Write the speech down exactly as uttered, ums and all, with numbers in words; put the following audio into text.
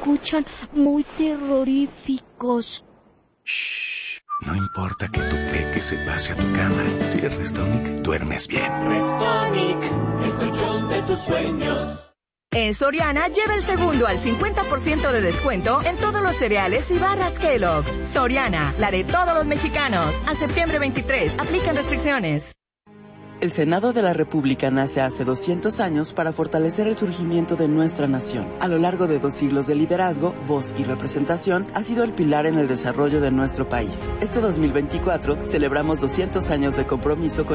escuchan muy terroríficos. Shh. No importa que tu peque se pase a tu cama. Si es Restonic, duermes bien. Restonic, el colchón de tus sueños. En Soriana, lleva el segundo al cincuenta por ciento de descuento en todos los cereales y barras Kellogg's. Soriana, la de todos los mexicanos. A septiembre veintitrés, aplican restricciones. El Senado de la República nace hace doscientos años para fortalecer el surgimiento de nuestra nación. A lo largo de dos siglos de liderazgo, voz y representación, ha sido el pilar en el desarrollo de nuestro país. Este dos mil veinticuatro celebramos doscientos años de compromiso con